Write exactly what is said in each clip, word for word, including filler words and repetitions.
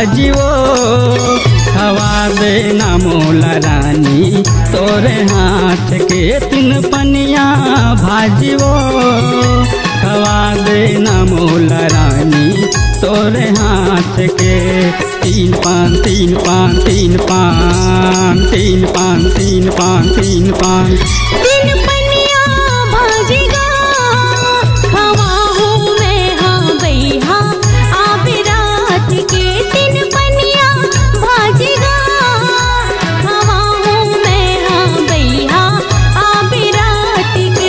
भाजियो खवा देना मोला रानी तोरे हाथ के तीन पनिया भाजियो खवा देना मोला रानी तोरे हाथ के तीन पान तीन पान तीन पान तीन पान तीन पान तीन पान तीन पनिया भाजिगा खवाहू मैं हाँ बैहा आबे रात के तीन पनिया भाजिगा खवाहू मैं हाँ बैहा आबे रात के।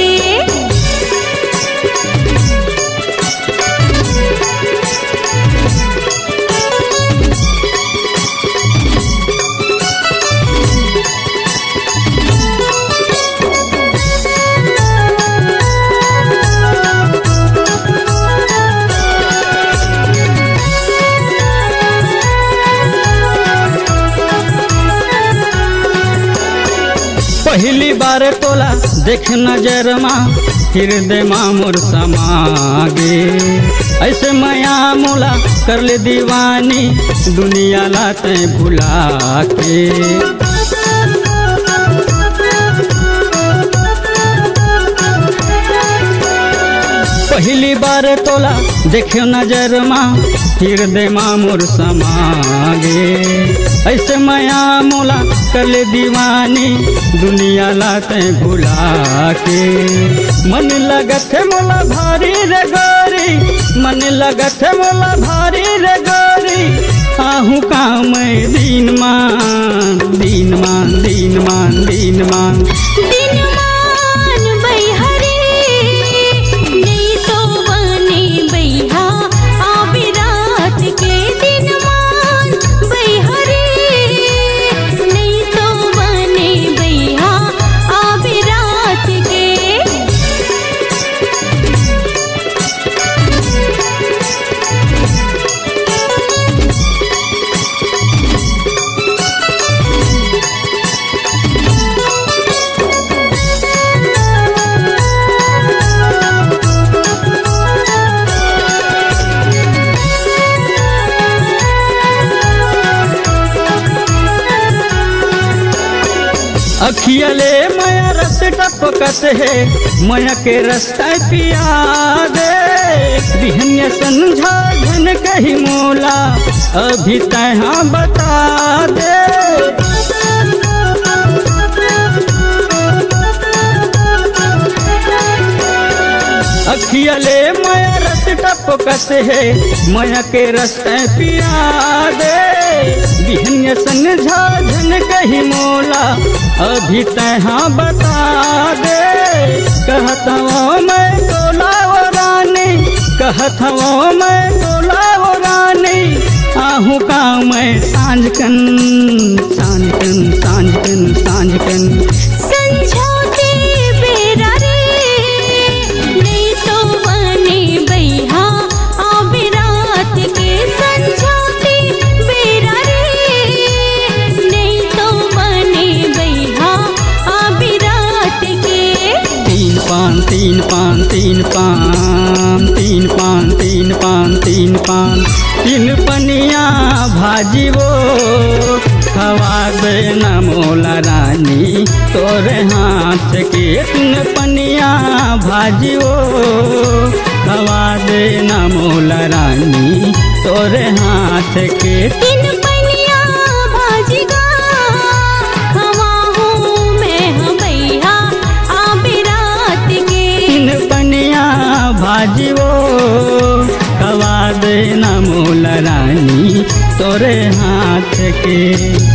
पहली बार तोला देख नजर माँ हृदय माँ मोर समागे ऐसे माया मोला कर ले दीवानी दुनिया लाते भुला के। पहली बार तोला देख नजर माँ हृदय माँ मोर समागे ऐसे माया मोला कर ले दीवानी दुनिया लाते भुला के। मन लगत है मोला भारी रे गोरी मन लगत है मोला भारी रे गोरी आहू काम दिन मान दिन मान दिन मान दिन मान दिन मान बैहरे नहीं तो बने बैहा आबे रात के दिन मान बैहरे नहीं तो बने बैहा आबे रात के। अखियले माया रस टपकत है माया के रास्ता पिया दे बिहनिया संझा घन कही मोला अभी तहाँ बता दे। अखियले माया रस टपकत है माया के रास्ता पिया दे बिहनिया संझा घन कही मोला अभी तहाँ बता दे। कहत हूँ मैं तोला वो रानी कहत हूँ मैं तोला वो रानी आहू का मैं सांझ कन सांझ कन सांझ कन सांझ कन संझोते बेरा रे नहीं तो बने बैहा आबे रात के संझोते बेरा रे नहीं तो बने बैहा आबे रात के। तीन पान तीन पान तीन पान तीन पान तीन पान तीन पान तीन पनिया भाजियो खवा देना मोला रानी तोरे हाथ के तीन पनिया भाजियो खवा देना मोला रानी तोरे हाथ के तीन पनिया भाजिगा खवाहू मैं हाँ बैहा आबे रात के। तीन पनिया भाजियो खवा देना मोला रानी तोरे हाथ के।